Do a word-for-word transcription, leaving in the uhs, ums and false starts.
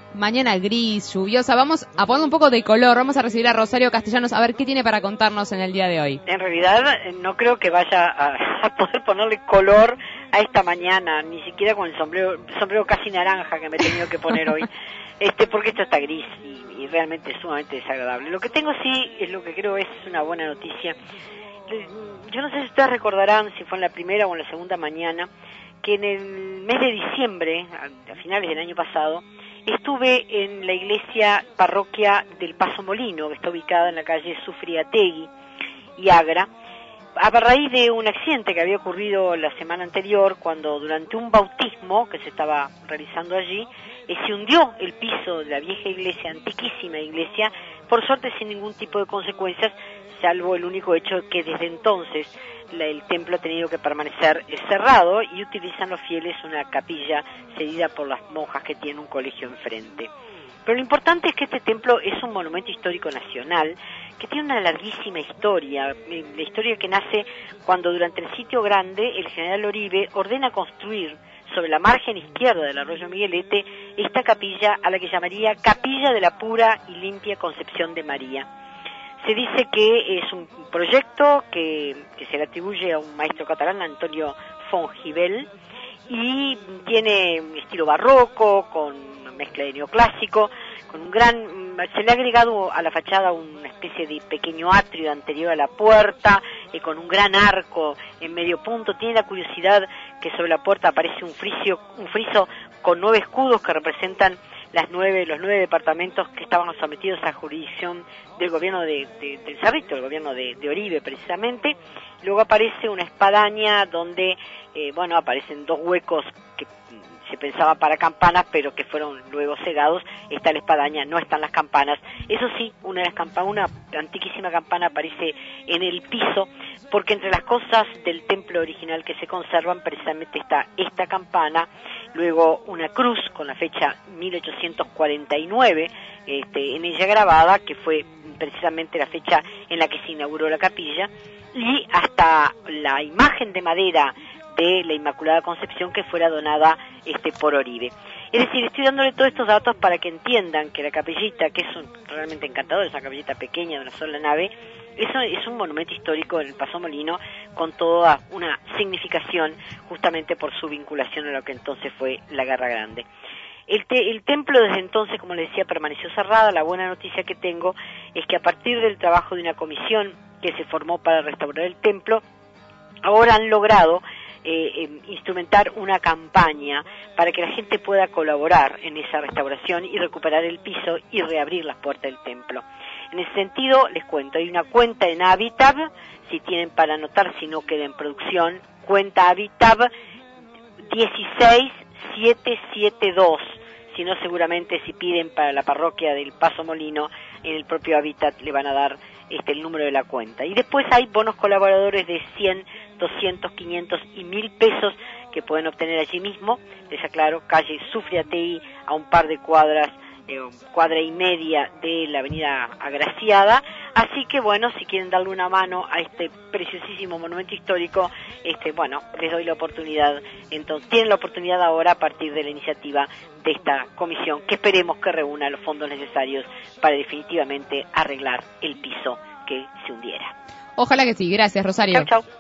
mañana gris, lluviosa. Vamos a poner un poco de color, vamos a recibir a Rosario Castellanos a ver qué tiene para contarnos en el día de hoy. En realidad no creo que vaya a, a poder ponerle color a esta mañana, ni siquiera con el sombrero, sombrero casi naranja que me he tenido que poner hoy, este porque esto está gris y, y realmente es sumamente desagradable. Lo que tengo sí es lo que creo es una buena noticia. Yo no sé si ustedes recordarán, si fue en la primera o en la segunda mañana, que en el mes de diciembre, a, a finales del año pasado, estuve en la iglesia parroquia del Paso Molino, que está ubicada en la calle Sufriategui y Agra, a raíz de un accidente que había ocurrido la semana anterior, cuando durante un bautismo que se estaba realizando allí, eh, se hundió el piso de la vieja iglesia, antiquísima iglesia, por suerte sin ningún tipo de consecuencias, salvo el único hecho que desde entonces la, el templo ha tenido que permanecer cerrado y utilizan los fieles una capilla cedida por las monjas que tienen un colegio enfrente. Pero lo importante es que este templo es un monumento histórico nacional que tiene una larguísima historia, la historia que nace cuando durante el Sitio Grande el general Oribe ordena construir sobre la margen izquierda del arroyo Miguelete esta capilla a la que llamaría Capilla de la Pura y Limpia Concepción de María. Se dice que es un proyecto que, que se le atribuye a un maestro catalán, Antonio Fongivel, y tiene estilo barroco, con mezcla de neoclásico, con un gran, se le ha agregado a la fachada una especie de pequeño atrio anterior a la puerta, eh, con un gran arco en medio punto. Tiene la curiosidad que sobre la puerta aparece un friso, un friso con nueve escudos que representan las nueve, los nueve departamentos que estaban sometidos a jurisdicción del gobierno de, de, del Cerrito, el gobierno de, de Oribe precisamente. Luego aparece una espadaña donde, eh, bueno, aparecen dos huecos que se pensaba para campanas, pero que fueron luego cegados. Está la espadaña, no están las campanas. Eso sí, una de las campanas, una antiquísima campana aparece en el piso, porque entre las cosas del templo original que se conservan precisamente está esta campana, luego una cruz con la fecha mil ochocientos cuarenta y nueve, este, en ella grabada, que fue precisamente la fecha en la que se inauguró la capilla, y hasta la imagen de madera de la Inmaculada Concepción que fuera donada este por Oribe. Es decir, estoy dándole todos estos datos para que entiendan que la capillita, que es un, realmente encantadora, es una capillita pequeña de una sola nave, eso es un monumento histórico en el Paso Molino con toda una significación justamente por su vinculación a lo que entonces fue la Guerra Grande. El, te, el templo desde entonces, como les decía, permaneció cerrada. La buena noticia que tengo es que a partir del trabajo de una comisión que se formó para restaurar el templo, ahora han logrado Eh, eh, instrumentar una campaña para que la gente pueda colaborar en esa restauración y recuperar el piso y reabrir las puertas del templo. En ese sentido, les cuento, hay una cuenta en Habitab, si tienen para anotar, si no queda en producción, cuenta Habitab dieciséis siete siete dos, si no seguramente si piden para la parroquia del Paso Molino, en el propio Habitat le van a dar este el número de la cuenta. Y después hay bonos colaboradores de cien, doscientos, quinientos y mil pesos que pueden obtener allí mismo. Les aclaro, calle Sufriategui, a un par de cuadras, eh, cuadra y media de la avenida Agraciada. Así que bueno, si quieren darle una mano a este preciosísimo monumento histórico, este bueno, les doy la oportunidad. Entonces tienen la oportunidad ahora a partir de la iniciativa de esta comisión, que esperemos que reúna los fondos necesarios para definitivamente arreglar el piso que se hundiera. Ojalá que sí. Gracias, Rosario. Chau, chau.